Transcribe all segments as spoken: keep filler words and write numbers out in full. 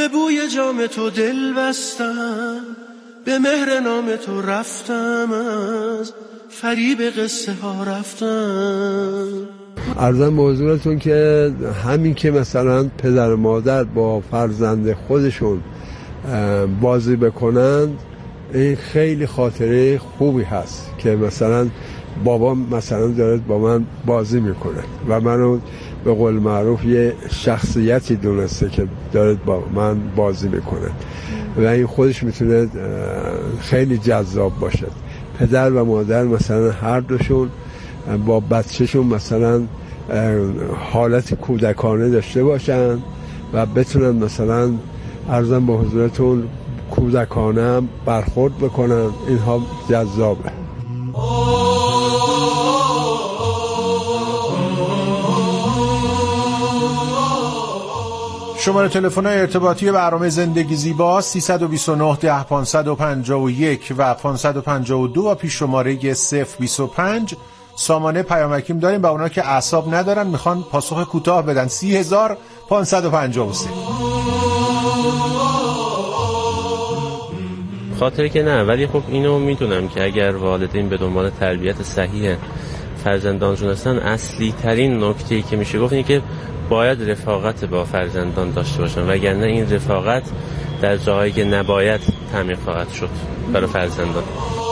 بوی جام تو دل بستم، به مهر نام تو رفتم، از فریب قصه ها رفتم. عرضم به حضورتون که همین که مثلا پدر و مادر با فرزند خودشون بازی بکنند، این خیلی خاطره خوبی هست که مثلا بابا مثلا داره با من بازی میکنه و منو به قول معروف یه شخصیتی دونسته که داره با من بازی میکنه و این خودش میتونه خیلی جذاب باشه. پدر و مادر مثلا هر دوشون با بچهشون مثلا حالت کودکانه داشته باشن و بتونن مثلا عرضم به حضورتون کودکانه برخورد بکنن، اینها جذابه. شماره تلفن ارتباطی برنامه زندگی زیبا سیصد و بیست و نه ده پانصد و پنجاه و یک و پانصد و پنجاه و دو و پیش شماره صفر بیست و پنج. سامانه پیامکیم داریم. با اونا که اعصاب ندارن میخوان پاسخ کوتاه بدن. سی هزار پانصد و پنجاه و سه. خاطره که نه، ولی خب اینو میدونم که اگر والدین به دنبال تربیت صحیح فرزندانشون هستن، اصلی ترین نکته‌ای که میشه گفت اینه که باید رفاقت با فرزندان داشته باشن، وگرنه این رفاقت در جاهایی که نباید تامین خواهد شد برای فرزندان.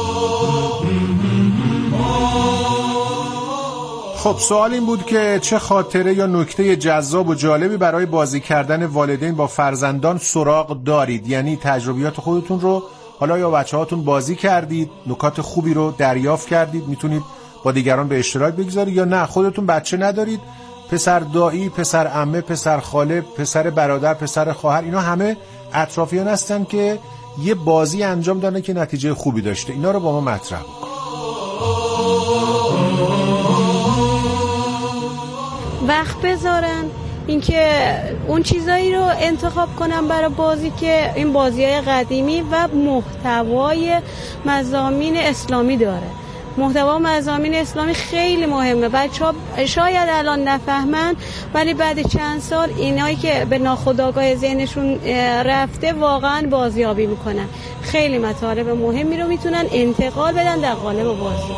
خب سوال این بود که چه خاطره یا نکته جذاب و جالبی برای بازی کردن والدین با فرزندان سراغ دارید؟ یعنی تجربیات خودتون رو حالا یا بچه هاتون بازی کردید، نکات خوبی رو دریافت کردید، میتونید با دیگران به اشتراک بگذارید، یا نه خودتون بچه ندارید، پسر دایی، پسر عمه، پسر خاله، پسر برادر، پسر خواهر، اینا همه اطرافیان هستن که یه بازی انجام دادن که نتیجه خوبی داشته. اینا رو با ما مطرح بکن. وقت بذارن اینکه اون چیزایی رو انتخاب کنم برای بازی که این بازی‌های قدیمی و محتوای مضامین اسلامی داره. محتوا مضامین اسلامی خیلی مهمه. بچه‌ها شاید الان نفهمن، ولی بعد چند سال اینایی که به ناخودآگاه ذهنشون رفته واقعا بازیابی میکنن. خیلی مطالب مهمی رو میتونن انتقال بدن در قالب بازی.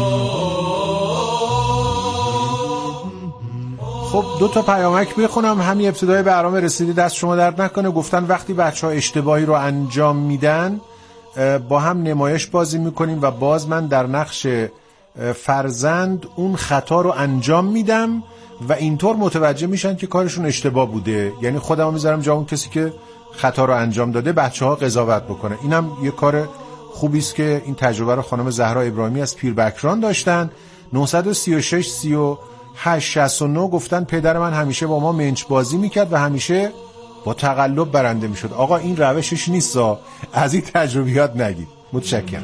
خب دو تا پیامک بخونم. همین ابتدای برنامه رسیدی، دست شما درد نکنه. گفتن وقتی بچه‌ها اشتباهی رو انجام میدن با هم نمایش بازی میکنیم و باز من در نقش فرزند اون خطا رو انجام میدم و اینطور متوجه میشن که کارشون اشتباه بوده. یعنی خودمو میذارم جا اون کسی که خطا رو انجام داده، بچه‌ها قضاوت بکنه. اینم یه کار خوبی است که این تجربه رو خانم زهرا ابراهیمی از پیربکران داشتن. نه سه شش سی و هشت شصت و نه گفتن پدر من همیشه با ما منچ بازی میکرد و همیشه با تقلب برنده میشد. آقا این روشش نیست، از این تجربیات نگید. متشکرم.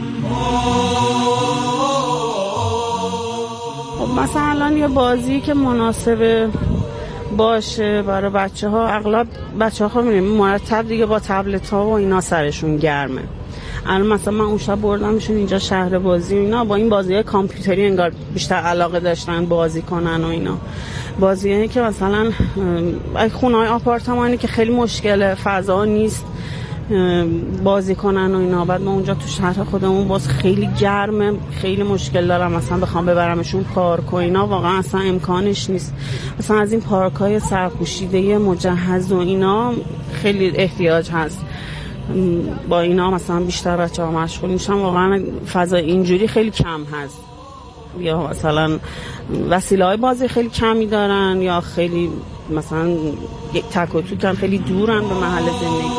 خب مثلا الان یه بازی که مناسب باشه برای بچه ها، اغلب بچه ها میبینیم مرتب دیگه با تبلت ها و اینا سرشون گرمه. الان مثلا من اون شب بردمشون اینجا شهر بازی و اینا، با این بازی‌های کامپیوتری انگار بیشتر علاقه داشتن بازی کنن و اینا. بازیایی که مثلا خونه‌های آپارتمانی که خیلی مشکل فضا نیست بازی کنن و اینا. بعد ما اونجا تو شهر خودمون باز خیلی گرمه، خیلی مشکل دارم مثلا بخوام ببرمشون پارک و اینا، واقعا اصلا امکانش نیست. مثلا از این پارک‌های سرپوشیده مجهز و اینا خیلی احتیاج هست. با اینا مثلا بیشتر بچه‌ها مشغول میشن. واقعا فضا اینجوری خیلی کم هست. یا مثلا وسیله‌های بازی خیلی کمی دارن، یا خیلی مثلا یک تک و توکن، خیلی دورن به محل زندگی.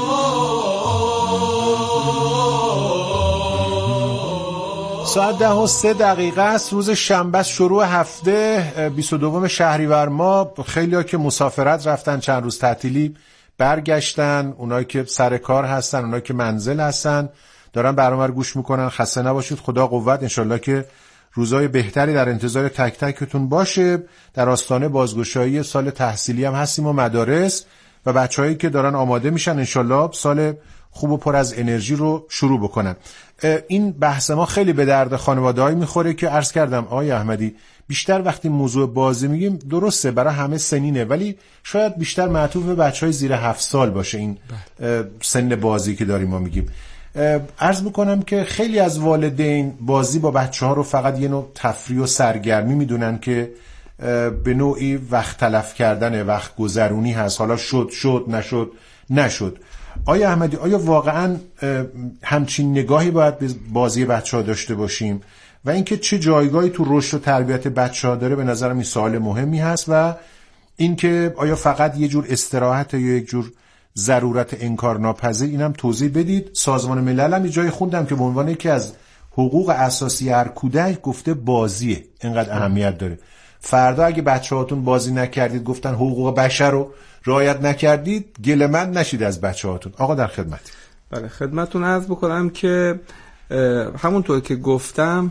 ساعت ده و سه دقیقه است. روز شنبه شروع هفته بیست و دوم شهریور ماه. خیلی‌ها که مسافرت رفتن چند روز تعطیلی برگشتن، اونایی که سر کار هستن، اونایی که منزل هستن دارن برنامه رو گوش میکنن. خسته نباشید، خدا قوت. انشالله که روزای بهتری در انتظار تک تکتون باشه. در آستانه بازگشایی سال تحصیلی هم هستیم و مدارس و بچه‌هایی که دارن آماده میشن انشالله سال خوب و پر از انرژی رو شروع بکنن. این بحث ما خیلی به درد خانواده‌ای میخوره که عرض کردم آقای احمدی بیشتر وقتی موضوع بازی میگیم درسته برای همه سنینه، ولی شاید بیشتر معطوف به بچهای زیر هفت سال باشه این سن بازی که داریم ما میگیم. عرض میکنم که خیلی از والدین بازی با بچه ها رو فقط یه نوع تفریح و سرگرمی میدونن که به نوعی وقت تلف کردن، وقت گذرونی هست، حالا شد شد نشد نشد. آیا احمدی آیا واقعا همچین نگاهی باید به بازی بچه ها داشته باشیم و اینکه چه جایگاهی تو رشد و تربیت بچه ها داره؟ به نظرم این سوال مهمی هست. و اینکه آیا فقط یه جور استراحت یا یک جور ضرورت انکار ناپذیر، اینم توضیح بدید. سازمان ملل هم یه جایی خوندم که به عنوان یکی از حقوق اساسی هر کودک گفته بازیه، اینقدر اهمیت داره. فردا اگه بچه‌هاتون بازی نکردید، گفتن حقوق بشر رو رعایت نکردید، گله‌مند نشید از بچه‌هاتون. آقا در خدمت. بله خدمتتون عرض بکنم که همونطور که گفتم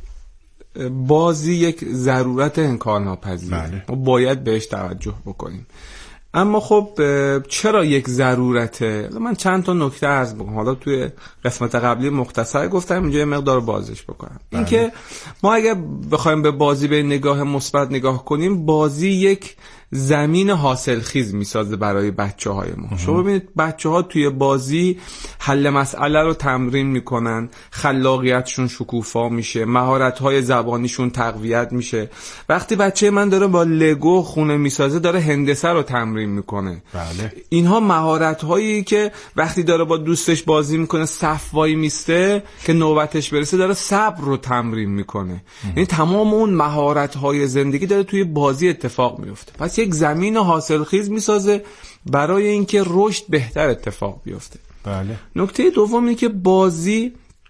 بازی یک ضرورت انکارناپذیره، بله. ما باید بهش توجه بکنیم. اما خب چرا یک ضرورته؟ من چند تا نکته عرض بکنم. حالا توی قسمت قبلی مختصر گفتم، اینجا یه مقدار بازش بکنم. بله. اینکه ما اگه بخوایم به بازی به نگاه مثبت نگاه کنیم، بازی یک زمین حاصلخیز میسازه برای بچه‌های ما. شما ببینید بچه‌ها توی بازی حل مسئله رو تمرین میکنن، خلاقیتشون شکوفا میشه، مهارت‌های زبانیشون تقویت میشه. وقتی بچه من داره با لگو خونه میسازه، داره هندسه رو تمرین میکنه. بله. اینها مهارت‌هایی که وقتی داره با دوستش بازی میکنه، صف وای میسته که نوبتش برسه، داره صبر رو تمرین میکنه. یعنی تمام اون مهارت‌های زندگی داره توی بازی اتفاق میفته. پس یک زمین حاصلخیز میسازه برای اینکه رشد بهتر اتفاق بیفته. بله. نکته دوم اینه که بازی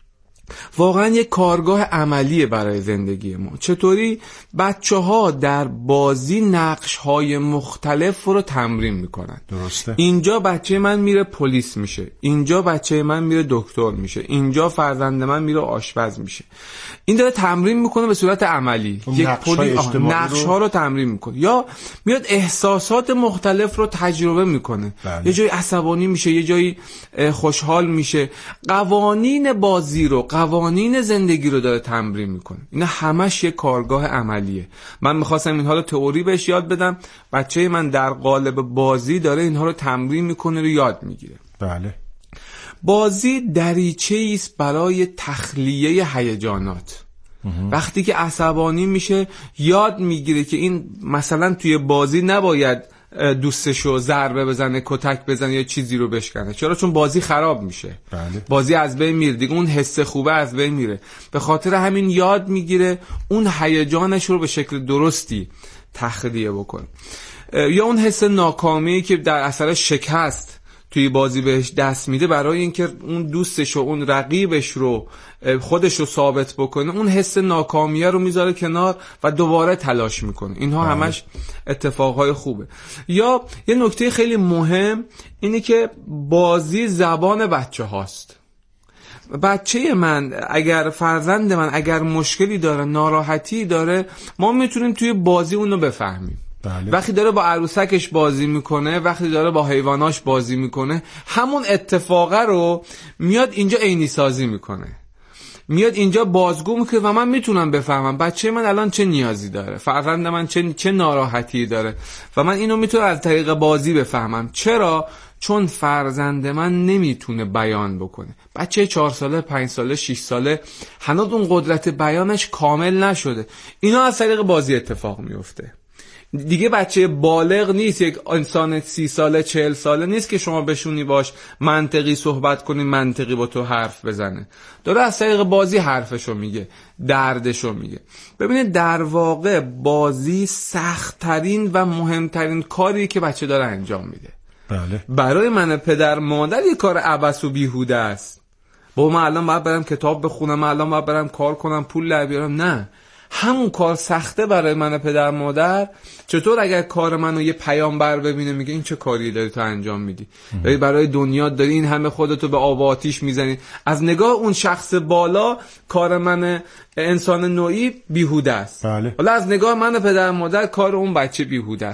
واقعا یک کارگاه عملیه برای زندگی ما. چطوری؟ بچه ها در بازی نقش های مختلف رو تمرین میکنن. درسته. اینجا بچه من میره پلیس میشه، اینجا بچه من میره دکتر میشه، اینجا فرزند من میره آشپز میشه. این داره تمرین میکنه به صورت عملی، یک پلیس نقش ها رو تمرین میکنه. یا میاد احساسات مختلف رو تجربه میکنه. بله. یه جایی عصبانی میشه، یه جایی خوشحال میشه. قوانین بازی رو، قوانین زندگی رو داره تمرین میکنه. اینا همش یک کارگاه عملیه. من میخواستم اینها رو تئوری بهش یاد بدم، بچه من در قالب بازی داره اینها رو تمرین میکنه و یاد میگیره. بله. بازی دریچه‌ای است برای تخلیه هیجانات. وقتی که عصبانی میشه یاد میگیره که این مثلا توی بازی نباید دوستشو ضربه بزنه، کتک بزنه یا چیزی رو بشکنه. چرا؟ چون بازی خراب میشه. بله. بازی از بین میره دیگه، اون حس خوبه از بین میره. به خاطر همین یاد میگیره اون هیجانش رو به شکل درستی تخلیه بکنه. یا اون حس ناکامی که در اثر شکست توی بازی بهش دست میده، برای اینکه اون دوستش و اون رقیبش رو خودش رو ثابت بکنه، اون حس ناکامیه رو میذاره کنار و دوباره تلاش میکنه. اینها بله. همش اتفاقهای خوبه. یا یه نکته خیلی مهم اینه که بازی زبان بچه هاست. بچه من اگر فرزند من اگر مشکلی داره، ناراحتی داره، ما میتونیم توی بازی اونو بفهمیم. بله. وقتی داره با عروسکش بازی میکنه، وقتی داره با حیواناش بازی میکنه، همون اتفاقه رو میاد اینجا عینی سازی میکنه، میاد اینجا بازگو میکنه و من میتونم بفهمم بچه من الان چه نیازی داره، فرزند من چه چه ناراحتی داره و من اینو میتونم از طریق بازی بفهمم. چرا؟ چون فرزند من نمیتونه بیان بکنه. بچه چهار ساله، پنج ساله، شش ساله هنوز اون قدرت بیانش کامل نشده. اینا از طریق بازی اتفاق میفته. دیگه بچه بالغ نیست، یک انسان سی ساله چهل ساله نیست که شما بشونی باش منطقی صحبت کنی، منطقی با تو حرف بزنه. داره از طریق بازی حرفشو میگه، دردشو میگه. ببینید در واقع بازی سخت‌ترین و مهمترین کاری که بچه داره انجام میده. بله. برای من پدر مادر یک کار عبث و بیهوده است. با من الان باید برم کتاب بخونم، من الان باید برم کار کنم، پول در بیارم. نه، همون کار سخته برای من پدر مادر. چطور اگر کار منو یه پیامبر ببینه میگه این چه کاری داری تو انجام میدی، داری برای دنیا داری این همه خودتو به آب و آتیش میزنی. از نگاه اون شخص بالا کار من انسان نوعی بیهوده است. بله. حالا از نگاه من پدر مادر کار اون بچه بیهوده است.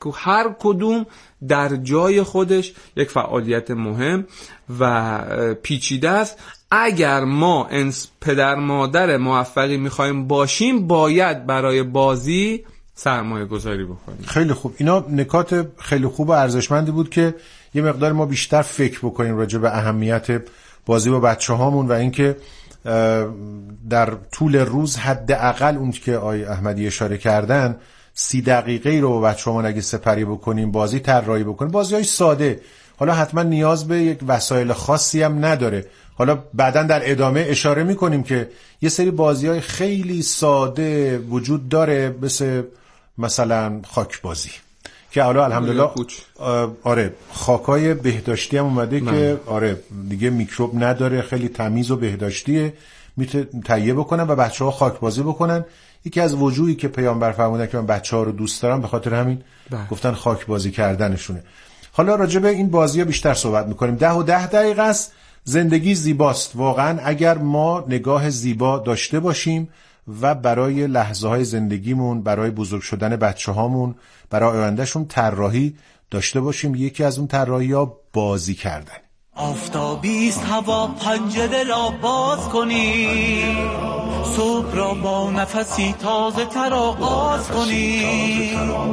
که هر کدوم در جای خودش یک فعالیت مهم و پیچیده است. اگر ما انس پدر مادر موفقی میخوایم باشیم باید برای بازی سرمایه گذاری بکنیم. خیلی خوب، اینا نکات خیلی خوب و ارزشمندی بود که یه مقدار ما بیشتر فکر بکنیم راجع به اهمیت بازی با بچه هامون و اینکه در طول روز حداقل اون که آقای احمدی اشاره کردن سی دقیقه رو با بچه هامون اگه سپری بکنیم، بازی طراحی بکنیم، بازی های ساده، حالا حتما نیاز به یک وسایل خاصی هم نداره. حالا بعداً در ادامه اشاره میکنیم که یه سری بازی های خیلی ساده وجود داره، مثل مثلا خاک بازی که حالا الحمدلله آره خاکای بهداشتی هم اومده من. که آره دیگه میکروب نداره، خیلی تمیز و بهداشتیه، میتونه تهیه بکنن و بچه‌ها خاک بازی بکنن. یکی از وجوهی که پیامبر فرمودن که من بچه‌ها رو دوست دارم به خاطر همین ده. گفتن خاک بازی کردنشونه. حالا راجع به این بازی‌ها بیشتر صحبت می‌کنیم. ده و ده دقیقه است. زندگی زیباست واقعا اگر ما نگاه زیبا داشته باشیم و برای لحظه‌های زندگیمون، برای بزرگ شدن بچه‌هامون، برای آیندهشون طراحی داشته باشیم. یکی از اون طراحی‌ها بازی کردن. آفتابیست هوا پنجره را باز کنی، صبح را با نفسی تازه تر آغاز کنی،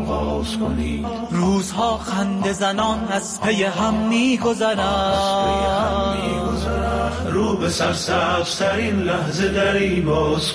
روزها خنده زنان از پی هم می گذرن، رو به سرسبزترین لحظه دری باز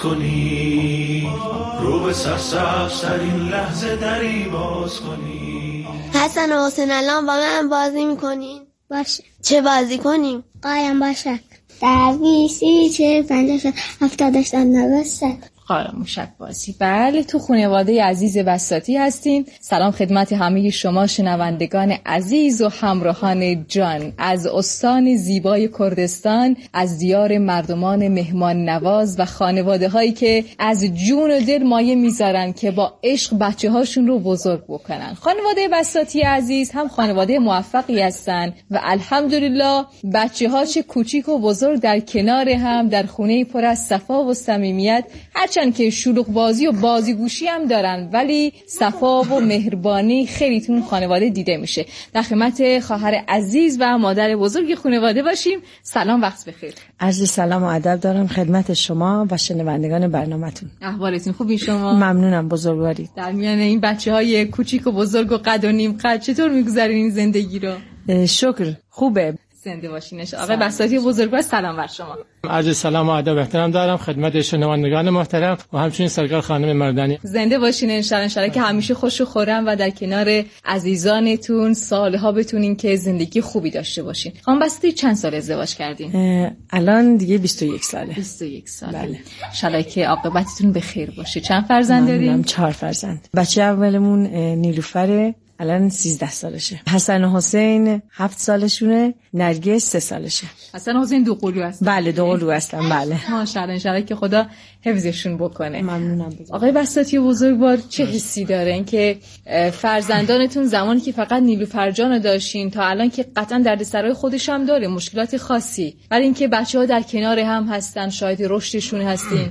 کنی، رو به سرسبزترین لحظه دری باز کنی. حسن و حسین الان با من بازی میکنین؟ باشه. چه بازی کنیم؟ قایم باشه. در بیسی چه پنجه شد هفته داشتن نوسته قایم موشک بازی. بله تو خانواده عزیز بساطی هستیم. سلام خدمت همه شما شنوندگان عزیز و همراهان جان از استان زیبای کردستان، از دیار مردمان مهمان نواز و خانواده هایی که از جون و دل مایه میذارن که با عشق بچه هاشون رو بزرگ بکنن. خانواده بساطی عزیز هم خانواده موفقی هستن و الحمدلله بچه ها چه کوچیک و بزرگ در کنار هم در خونه پر از صفا و صمیمیت، هرچند که شلوغ بازی و بازی گوشی هم دارن ولی صفا و مهربانی خیلی تو خانواده دیده میشه. در خدمت خواهر عزیز و مادر بزرگ خانواده باشیم. سلام، وقت بخیر. عرض سلام و ادب دارم خدمت شما و شنوندگان برنامه‌تون. احوالتون خوبی شما؟ ممنونم، بزرگوارید. در میان این بچه‌های کوچیک و بزرگ و قد و نیم قد چطور میگذرین این زندگی رو؟ شکر، خوبه. زنده باشینش. آقای بساطی بزرگوار سلام بر شما. عرض سلام و ادب و احترام دارم خدمت شنوندگان محترم و همچنین سرکار خانم مردانی. زنده باشین ان شاء الله که همیشه خوش و خرم و در کنار عزیزانتون سالها بتونین که زندگی خوبی داشته باشین. خانم بساطی چند سال ازدواج کردین؟ الان دیگه بیست و یک ساله. بیست و یک ساله. بله. ان شاء الله که عاقبتتون به خیر باشه. چند فرزند دارین؟ چهار فرزند. بچه اولمون نیلوفره، الان سیزده سالشه. حسن و حسین هفت سالشونه، نرگس سه سالشه. حسن و حسین دو قلو هستن؟ بله دو قلو هستن. بله ماشاءالله، ان شاءالله که خدا حفظشون بکنه. ممنونم. آقای بساطی بزرگوار چه حسی دارین که فرزندانتون زمانی که فقط نیلوفر جان داشتین تا الان که قطعا دردسرای خودش هم داره، مشکلات خاصی، ولی اینکه بچه‌ها در کنار هم هستن، شاهد رشدشون هستین؟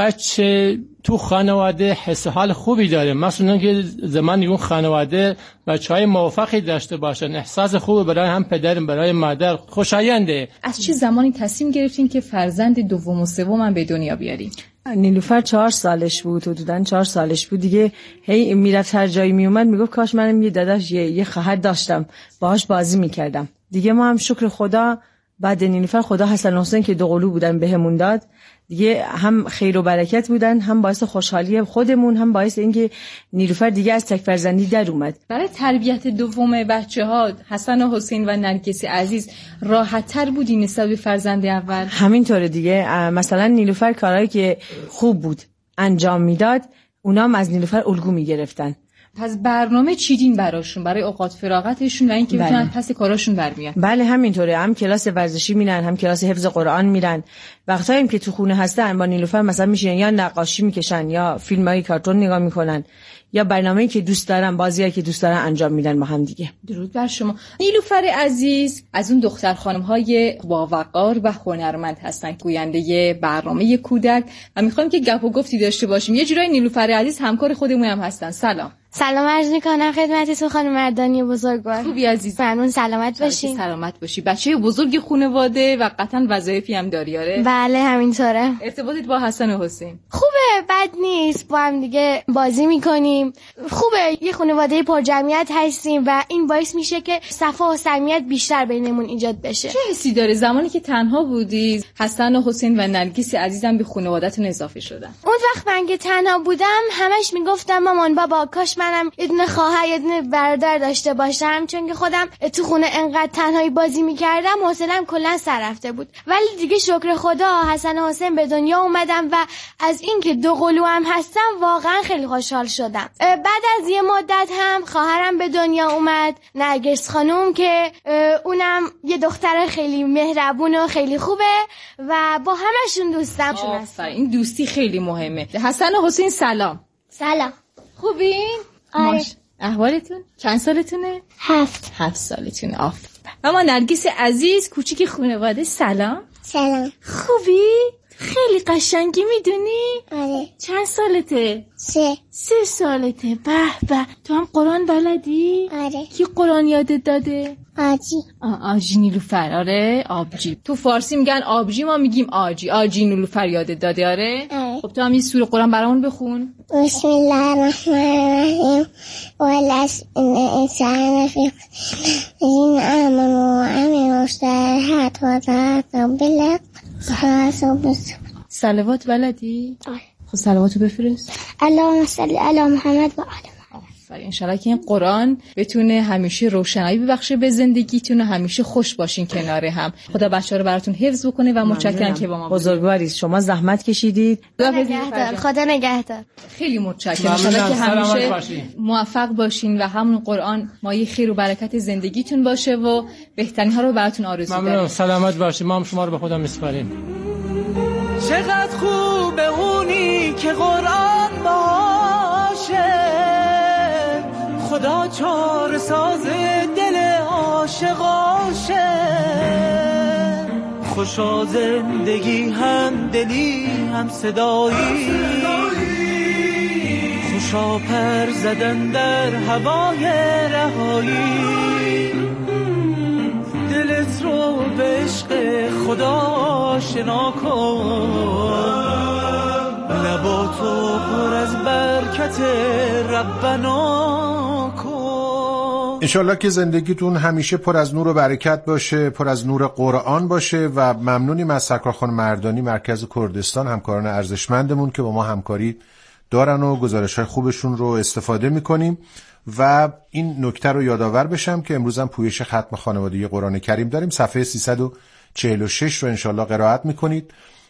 بچه تو خانواده حس حال خوبی داره، مثلا که زمانی اون خانواده بچهای موفقی داشته باشن، احساس خوبی برای هم پدر برای مادر خوشاینده. از چه زمانی تصمیم گرفتین که فرزند دوم و سوم هم به دنیا بیارین؟ نیلوفر چهار سالش بود، حدوداً چهار سالش بود دیگه، هی میرفت هر جایی میومد میگفت کاش منم یه داداش یه, یه خواهر داشتم باهاش بازی میکردم دیگه. ما هم شکر خدا بعد نیلوفر خدا حسن و حسین که دو قلو بودن بهمون داد دیگه، هم خیر و برکت بودن، هم باعث خوشحالی خودمون، هم باعث اینکه نیلوفر دیگه از تک فرزندی در اومد. برای تربیت دوم بچه‌ها حسن و حسین و نرگس عزیز راحت‌تر بودی نسبت به فرزند اول؟ همینطوره دیگه. مثلا نیلوفر کارهایی که خوب بود انجام میداد، اونا هم از نیلوفر الگو میگرفتن. پس برنامه چیدین براشون برای اوقات فراغتشون و اینکه بله. بتونن پس کاراشون برمیان؟ بله همینطوره، هم کلاس ورزشی میرن، هم کلاس حفظ قرآن میرن. وقتایی که تو خونه هستن با نیلوفر مثلا میشن یا نقاشی میکشن یا فیلمای کارتون نگاه میکنن یا برنامه‌ای که دوست دارن، بازیایی که دوست دارن انجام میدن با هم دیگه. درود بر شما. نیلوفر عزیز از اون دختر خانم‌های باوقار و هنرمند هستن، گوینده برنامه کودک، و میخوایم که گپ و گفتی داشته باشیم. یه جورایی نیلوفر عزیز همکار خودمون هم هستن. سلام. سلام عرض میکنم خدمتتون خانم مردانی بزرگوار. خوبی عزیز؟ ممنون، سلامت باشین. سلامت باشی. بچه بزرگ خانواده و قطعا وظایفی هم داری آره؟ بله همینطوره. ارتباطت با حسن و حسین خوبه، بد نیست، با هم دیگه بازی میکنیم. خوبه، یه خانواده پر جمعیت هستیم و این باعث میشه که صفا و صمیمیت بیشتر بینمون ایجاد بشه. چه حسی داره زمانی که تنها بودی حسن و حسین و نرگس عزیزم به خانواده‌تون اضافه شدن؟ اون وقت من که تنها بودم همش میگفتم مامان بابا کاش منم یه دونه خواهر یه دونه برادر داشته باشم، چون که خودم تو خونه انقدر تنهایی بازی میکردم حوصله‌ام کلا سر رفته بود. ولی دیگه شکر خدا حسن و حسین به دنیا اومدم و از اینکه دو قلوام هستم واقعا خیلی خوشحال شدم. بعد از یه مدت هم خواهرم به دنیا اومد، نرگس خانوم، که اونم یه دختر خیلی مهربون و خیلی خوبه و با همشون دوستم شدم. این دوستی خیلی مهمه. حسن و حسین سلام. سلام. خوبین؟ آره. احوالتون؟ چند سالتونه؟ هفت. هفت سالتونه. آفرین. اما نرگس عزیز کوچیک خانواده سلام. سلام. خوبی؟ خیلی قشنگی میدونی؟ آره. چند سالته؟ سه. سه سالته. به به. تو هم قرآن بلدی؟ آره. کی قرآن یادت داده؟ آجی. آ آجی نیلوفر. آره آبجی. تو فارسی میگن آبجی، ما میگیم آجی. آجی نیلوفر یادت داده؟ آره. آره. خب تو هم یه سوره قرآن برامون بخون. بسم الله الرحمن الرحیم والعصر ان الانسان لفی خسر الذین آمنوا وعملوا الصالحات وتواصوا بالحق وتواصوا بالصبر. صلوات بلدی؟ آره. خب صلواتو بفرست. اللهم صل علی محمد و آل محمد. انشالله که این قرآن بتونه همیشه روشنایی ببخشه به زندگیتون و همیشه خوش باشین کنار هم. خدا بچه‌ها رو براتون حفظ بکنه و متشکرم که با ما بزرگوارید. شما زحمت کشیدید. خدا نگهدار. خدا نگهدار. خیلی متشکرم. انشالله که همیشه موفق باشین و همون قرآن مایه خیر و برکت زندگیتون باشه و بهترین ها رو براتون آرزو داریم. ممنون. سلامت باشین. ما هم شما رو به خدا میسپاریم. چقدر خوبه اونی که قرآن باشه، خدا چار ساز دل عاشقاشه. خوشا زندگی هم دلی هم صدایی، خوشا پر زدن در هوای رهایی. دلت رو به عشق خدا آشنا کن، لباتو پر از برکت ربنا کن. انشالله که زندگیتون همیشه پر از نور و برکت باشه، پر از نور قرآن باشه و ممنونیم از سرکار خانم مردانی مرکز کردستان، همکاران ارزشمندمون که با ما همکاری دارن و گزارش‌های خوبشون رو استفاده می‌کنیم. و این نکته رو یادآور بشم که امروز هم پویش ختم خانوادگی قرآن کریم داریم. صفحه سیصد و چهل و شش رو انشالله قرائت می‌کنید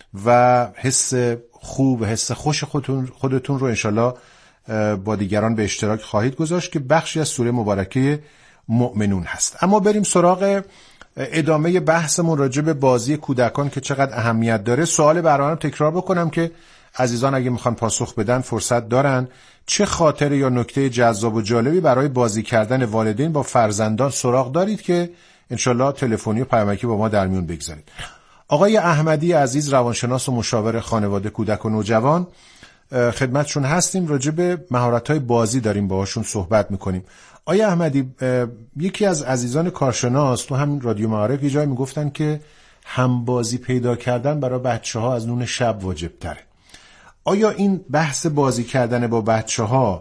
و حس خوب، حس خوش خودتون, خودتون رو انشالله با دیگران به اشتراک خواهید گذاشت که بخشی از سوره مبارکه مؤمنون هست. اما بریم سراغ ادامه بحثمون راجع به بازی کودکان که چقدر اهمیت داره. سوال برنامه تکرار بکنم که عزیزان اگه میخوان پاسخ بدن فرصت دارن. چه خاطره یا نکته جذاب و جالبی برای بازی کردن والدین با فرزندان سراغ دارید که انشالله تلفنی و پیامکی با ما در میون بگذارید؟ آقای احمدی عزیز، روانشناس و مشاور خانواده، کودک و نوجوان، خدمتشون هستیم. راجع به مهارت‌های بازی داریم باهاشون صحبت میکنیم. آقای احمدی، یکی از عزیزان کارشناس تو همین رادیو معارف یه جایی میگفتن که همبازی پیدا کردن برای بچه‌ها از نون شب واجب تره. آیا این بحث بازی کردن با بچه‌ها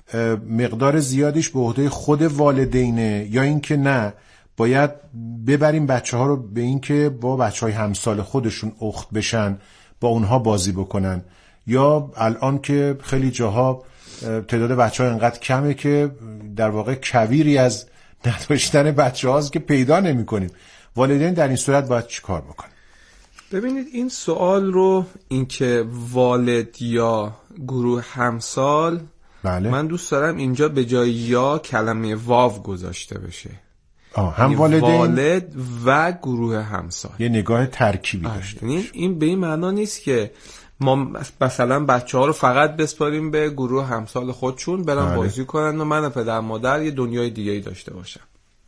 مقدار زیادیش به عهده خود والدینه یا اینکه نه باید ببریم بچه‌ها رو به اینکه با بچه‌های همسال خودشون اخت بشن، با اونها بازی بکنن، یا الان که خیلی جاها تعداد بچه‌ها انقدر کمه که در واقع کویری از نداشتن بچه‌هاست که پیدا نمی‌کنیم. والدین در این صورت باید چی کار بکنن؟ ببینید این سوال رو اینکه والد یا گروه همسال، بله. من دوست دارم اینجا به جای یا کلمه واو گذاشته بشه. آه، هم والدین والد و گروه همسال، یه نگاه ترکیبی داشته. یعنی این به این معنا نیست که ما مثلا بچه ها رو فقط بسپاریم به گروه همسال خودشون برن بله. بازی کنن و من پدر مادر یه دنیای دیگه‌ای داشته باشم.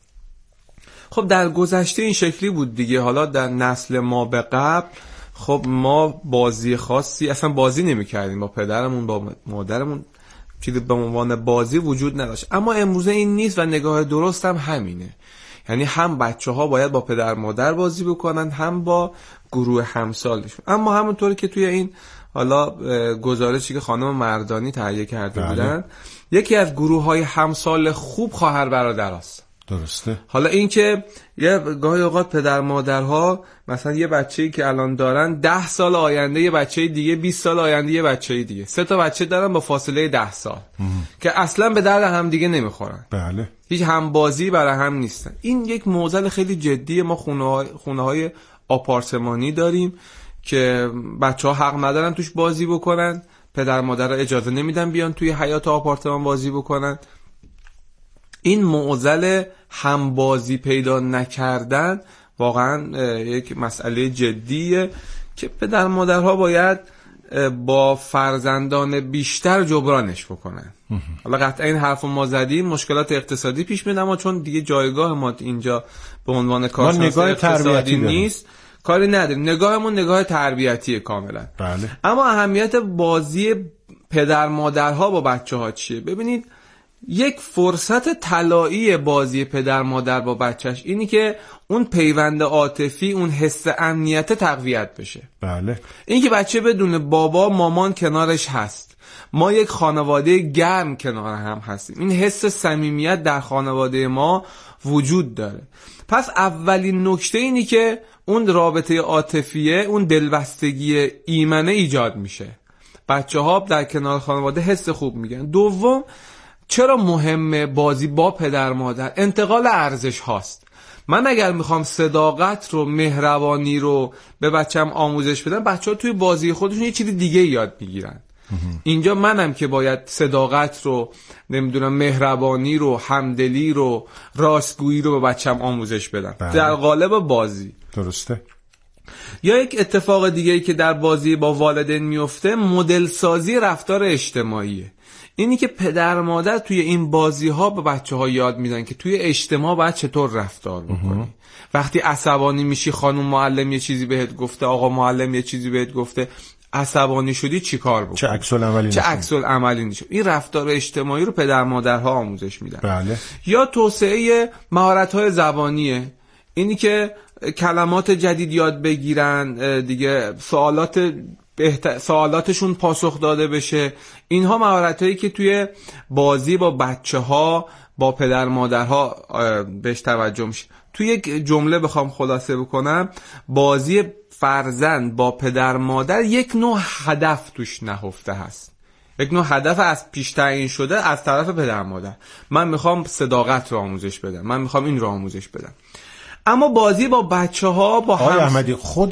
خب در گذشته این شکلی بود دیگه. حالا در نسل ما به قبل خب ما بازی خاصی اصلا بازی نمی کردیم با پدرمون با مادرمون. چیزی به عنوان بازی وجود نداشت. اما امروزه این نیست و نگاه درست هم همینه. یعنی هم بچه ها باید با پدر مادر بازی بکنن، هم با گروه همسالشون. اما همونطوری که توی این حالا گزارشی که خانم مردانی تهیه کرده بله. بودن، یکی از گروه های همسال خوب خواهر برادر است. درسته. حالا این که یه گاهی اوقات پدر مادرها مثلا یه بچه‌ای که الان دارن ده سال آینده یه بچه دیگه، بیست سال آینده یه بچه دیگه، سه تا بچه دارن با فاصله ده سال مم. که اصلا به درد هم دیگه نمیخورن. بله. هیچ همبازی برای هم نیستن. این یک معضل خیلی جدیه. ما خونه‌های خونه‌های آپارتمانی داریم که بچه‌ها حق ندارن توش بازی بکنن، پدر مادر اجازه نمیدن بیان توی حیاط آپارتمان بازی بکنن. این معضل همبازی پیدا نکردن واقعا یک مسئله جدیه که پدر مادرها باید با فرزندان بیشتر جبرانش بکنن. حالا قطعا این حرفو ما زدیم، مشکلات اقتصادی پیش میاد، اما چون دیگه جایگاه ما اینجا به عنوان کارشناس اقتصادی نیست کاری نداریم. نگاهمون نگاه تربیتیه کاملا. بله. اما اهمیت بازی پدر مادرها با بچه ها چیه؟ ببینید یک فرصت طلایی بازی پدر مادر با بچهش اینی که اون پیوند عاطفی، اون حس امنیت تقویت بشه. بله. این که بچه بدونه بابا مامان کنارش هست، ما یک خانواده گرم کنار هم هستیم، این حس صمیمیت در خانواده ما وجود داره. پس اولین نکته اینی که اون رابطه عاطفیه، اون دلبستگی ایمنه ایجاد میشه. بچه ها در کنار خانواده حس خوب میگن. دوم، چرا مهمه بازی با پدر مادر؟ انتقال ارزش هاست. من اگر میخوام صداقت رو، مهربانی رو به بچم آموزش بدم، بچه ها توی بازی خودشون یه چیز دیگه یاد میگیرن. اینجا منم که باید صداقت رو، نمیدونم مهربانی رو، همدلی رو، راستگویی رو به بچم آموزش بدم. بله. در قالب بازی. درسته. یا یک اتفاق دیگه‌ای که در بازی با والدین میفته، مدل سازی رفتار اجتماعیه. اینی که پدر مادر توی این بازی ها به بچه ها یاد میدن که توی اجتماع باید چطور رفتار بکنی. وقتی عصبانی میشی، خانم معلم یه چیزی بهت گفته، آقا معلم یه چیزی بهت گفته، عصبانی شدی چی کار بکنی، چه عکس العملی چه عکس العملی نشه. این رفتار اجتماعی رو پدر مادرها آموزش میدن. بله. یا توسعه مهارت های زبانیه، اینی که کلمات جدید یاد بگیرن، دیگه سوالات بهتر سوالاتشون پاسخ داده بشه. اینها مهارتایی که توی بازی با بچه‌ها با پدر مادرها بهش توجه میشه. توی یک جمله بخوام خلاصه بکنم، بازی فرزند با پدر مادر یک نوع هدف توش نهفته هست، یک نوع هدف از پیش تعیین شده از طرف پدر مادر. من میخوام صداقت رو آموزش بدم، من میخوام این رو آموزش بدم. اما بازی با بچه ها با آقای هم... احمدی، خود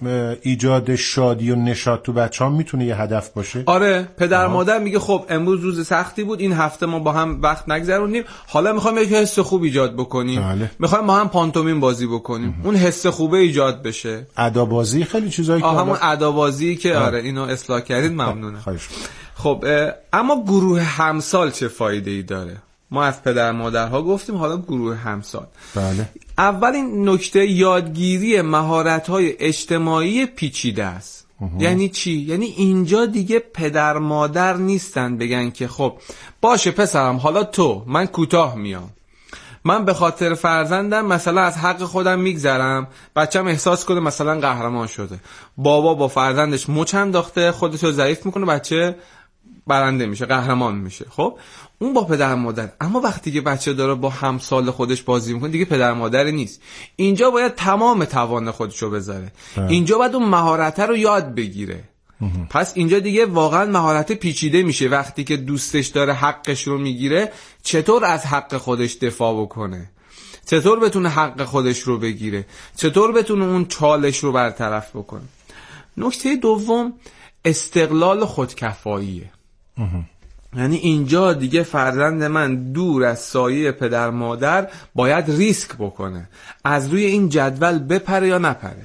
ایجاد شادی و نشاط تو بچه ها میتونه یه هدف باشه؟ آره. پدر آه. مادر میگه خب امروز روز سختی بود، این هفته ما با هم وقت نگذروندیم، حالا میخوام یک حس خوب ایجاد بکنیم. بله. میخوام با هم پانتومیم بازی بکنیم. اه. اون حس خوبه ایجاد بشه. ادا بازی خیلی چیزایی که همون ادا بازی که آه. آره اینو اصلاح کردید، ممنونم. خب اما گروه همسال چه فایده ای داره؟ ما از پدر مادرها گفتیم، حالا گروه همسال. بله. اولین نکته، یادگیری مهارت‌های اجتماعی پیچیده است. یعنی چی؟ یعنی اینجا دیگه پدر مادر نیستن بگن که خب باشه پسرم، حالا تو، من کوتاه میام، من به خاطر فرزندم مثلا از حق خودم میگذرم، بچم احساس کنه مثلا قهرمان شده، بابا با فرزندش مچ انداخته، خودشو ضعیف میکنه، بچه برنده میشه، قهرمان میشه. خب اون با پدر مادر. اما وقتی که بچه داره با همسال خودش بازی میکنه، دیگه پدر مادر نیست. اینجا باید تمام توان خودشو بذاره. اه. اینجا باید اون مهارت رو یاد بگیره. اه. پس اینجا دیگه واقعا مهارت پیچیده میشه. وقتی که دوستش داره حقش رو میگیره، چطور از حق خودش دفاع بکنه، چطور بتونه حق خودش رو بگیره، چطور بتونه اون چالش رو برطرف بکنه. نکته دوم، استقلال خودکفاییه. اه. یعنی اینجا دیگه فرزند من دور از سایه پدر مادر باید ریسک بکنه، از روی این جدول بپره یا نپره.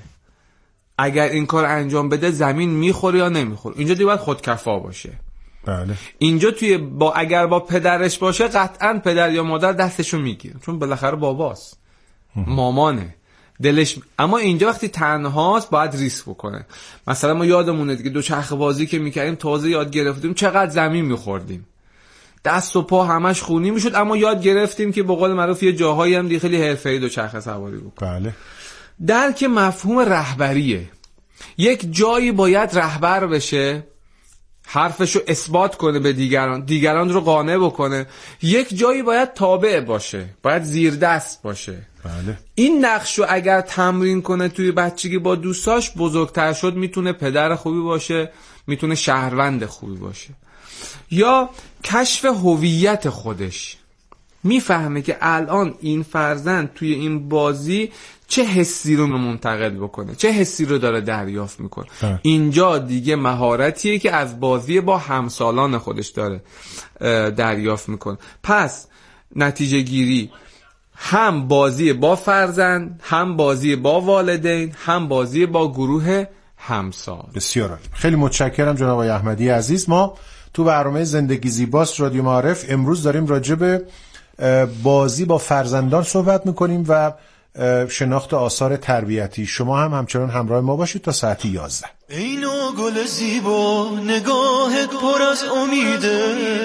اگر این کار انجام بده زمین میخوره یا نمیخوره. اینجا دیگه باید خودکفا باشه. بله. اینجا توی با اگر با پدرش باشه، قطعا پدر یا مادر دستشو میگیره، چون بالاخره باباست، مامانه، دلش. اما اینجا وقتی تنهاست باید ریسک بکنه. مثلا ما یادمونه دیگه دوچرخه بازی که میکردیم، تازه یاد گرفتیم، چقدر زمین میخوردیم. دست و پا همش خونی میشد، اما یاد گرفتیم که به قول معروف یه جاهایی هم دی خیلی حرفه‌ای دوچرخه سواری بکنیم. بله. درک مفهوم رهبریه. یک جایی باید رهبر بشه، حرفشو اثبات کنه به دیگران، دیگران رو قانع بکنه. یک جایی باید تابع باشه، باید زیر دست باشه. بله. این نقشو اگر تمرین کنه توی بچگی با دوستاش، بزرگتر شد میتونه پدر خوبی باشه، میتونه شهروند خوبی باشه. یا کشف هویت خودش، میفهمه که الان این فرزند توی این بازی چه حسی رو منتقل بکنه، چه حسی رو داره دریافت میکنه. اه. اینجا دیگه مهارتیه که از بازی با همسالان خودش داره دریافت میکنه. پس نتیجه گیری هم بازی با فرزند، هم بازی با والدین، هم بازی با گروه همسال. بسیار عالی. خیلی متشکرم جناب آقای احمدی عزیز. ما تو برنامه زندگی زیباست رادیو معارف امروز داریم راجع به بازی با فرزندان صحبت میکنیم و شناخت آثار تربیتی. شما هم همچنان همراه ما باشید تا ساعت یازده. ای نو گل زیبا نگاهت پر از امیده،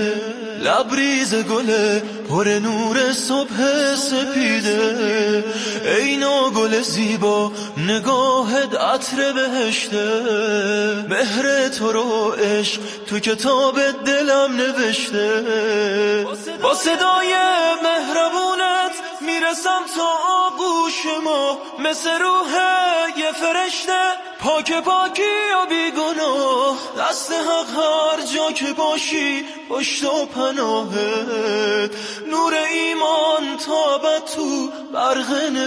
لبریز گل پر نور صبح سپیده. ای نو گل زیبا نگاهت عطر بهشته، مهر تو رو عشق تو کتاب دلم نوشته. با صدای مهربونت میرسم تا آغوش ما، مثل روح یه فرشته پاک پاکی و بیگناه. دست حق هر جا که باشی پشت و پناهت، نور ایمان تابد تو برق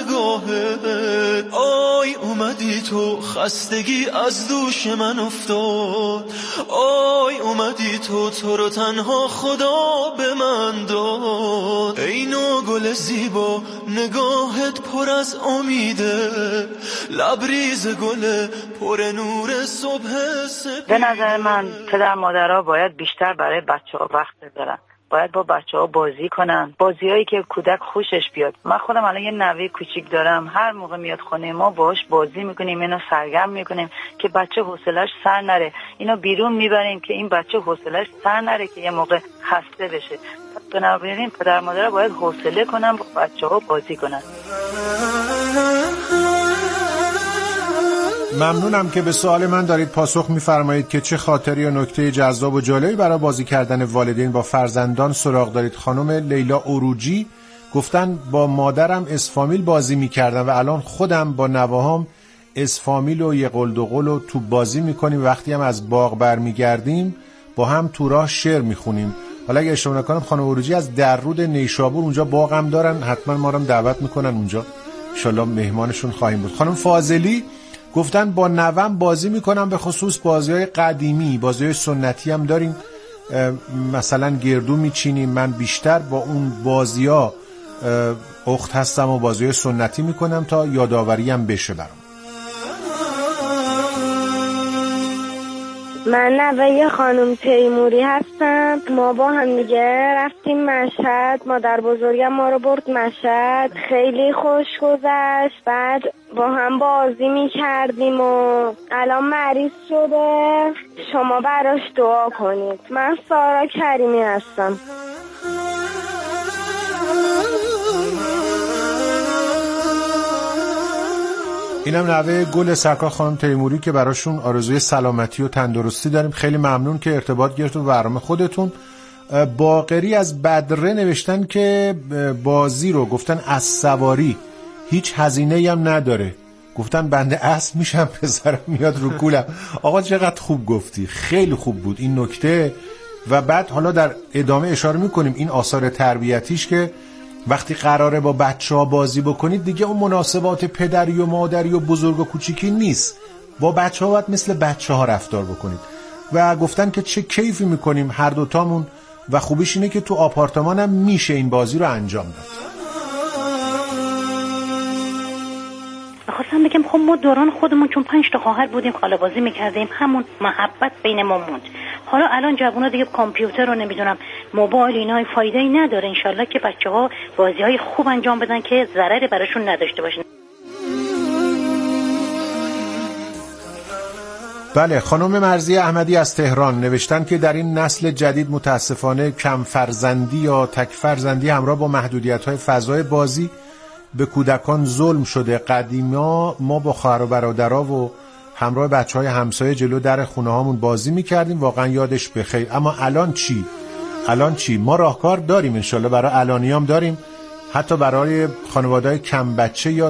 نگاهت. آی اومدی تو خستگی از دوش من افتاد، آی اومدی تو تو رو تنها خدا به من داد. ای نو گل زیبا نگاهت پر از امیده، لبریز گل پر نور صبح سپیده. به نظر من پدر مادرها باید بیشتر برای بچه ها وقت بذارن، باید با بچه ها بازی کنن، بازی هایی که کودک خوشش بیاد. من خودم الان یه نوه کوچیک دارم، هر موقع میاد خونه ما باهاش بازی میکنیم، اینو سرگرم میکنیم که بچه حوصله‌اش سر نره، اینو بیرون میبریم که این بچه حوصله‌اش سر نره که یه موقع خسته بشه. بنابراین پدر مادرها باید حوصله کنن، با بچه ها بازی کنن. ممنونم که به سوال من دارید پاسخ می‌فرمایید که چه خاطری و نکته جذاب و جالبی برای بازی کردن والدین با فرزندان سراغ دارید. خانم لیلا اوروجی گفتن با مادرم اسفامیل بازی می‌کردم و الان خودم با نوه‌هام اسفامیل و یه قل دو قل و تو بازی می‌کنیم. وقتی هم از باغ برمیگردیم با هم تو راه شعر می‌خونیم. حالا اگه اشتباه نکنم خانم اوروجی از دررود نیشابور اونجا باغ هم دارن، حتما ما رو دعوت می‌کنن اونجا، ان شاءالله مهمانشون خواهیم بود. خانم فاضلی گفتن با نوام بازی میکنم، به خصوص بازی‌های قدیمی، بازی‌های سنتی هم داریم، مثلا گردو میچینیم. من بیشتر با اون بازی‌ها اخت هستم و بازی‌های سنتی میکنم تا یادآوری هم بشه برام. من نوه خانم تیموری هستم. ما با هم دیگه رفتیم مشهد، مادر بزرگم ما رو برد مشهد، خیلی خوش گذشت. بعد با هم بازی می کردیم و الان مریض شده، شما براش دعا کنید. من سارا کریمی هستم. اینم نوه گل سرکار خانم تیموری که براشون آرزوی سلامتی و تندرستی داریم. خیلی ممنون که ارتباط گرفت و برنامه خودتون. باقری از بدره نوشتن که بازی رو گفتن از سواری هیچ هزینه‌ای هم نداره، گفتن بنده اسب میشم پسرم میاد رو کولم. آقا چقدر خوب گفتی، خیلی خوب بود این نکته. و بعد حالا در ادامه اشاره میکنیم این آثار تربیتیش که وقتی قراره با بچه ها بازی بکنید دیگه اون مناسبات پدری و مادری و بزرگ و کوچیکی نیست، با بچه ها باید مثل بچه ها رفتار بکنید. و گفتن که چه کیفی میکنیم هر دوتامون و خوبیش اینه که تو آپارتمان هم میشه این بازی رو انجام داد. خواستم بگم خب ما دوران خودمون چون پنج تا خواهر بودیم خاله بازی میکردیم، همون محبت بین ما موند. حالا الان جوونا دیگه کامپیوتر رو نمیدونم موبایل اینا فایده‌ای نداره. انشالله که بچه‌ها بازی‌های خوب انجام بدن که ضرری براشون نداشته باشه. بله، خانم مرضیه احمدی از تهران نوشتن که در این نسل جدید متاسفانه کم فرزندی یا تک فرزندی همراه با محدودیت‌های فضای بازی به کودکان ظلم شده. قدیما ما با خواهر و برادرها و همراه بچه‌های همسایه جلو در خونه هامون بازی می‌کردیم، واقعا یادش بخیر. اما الان چی؟ الان چی؟ ما راهکار داریم انشالله، برای الانیام داریم، حتی برای خانواده‌های کم بچه یا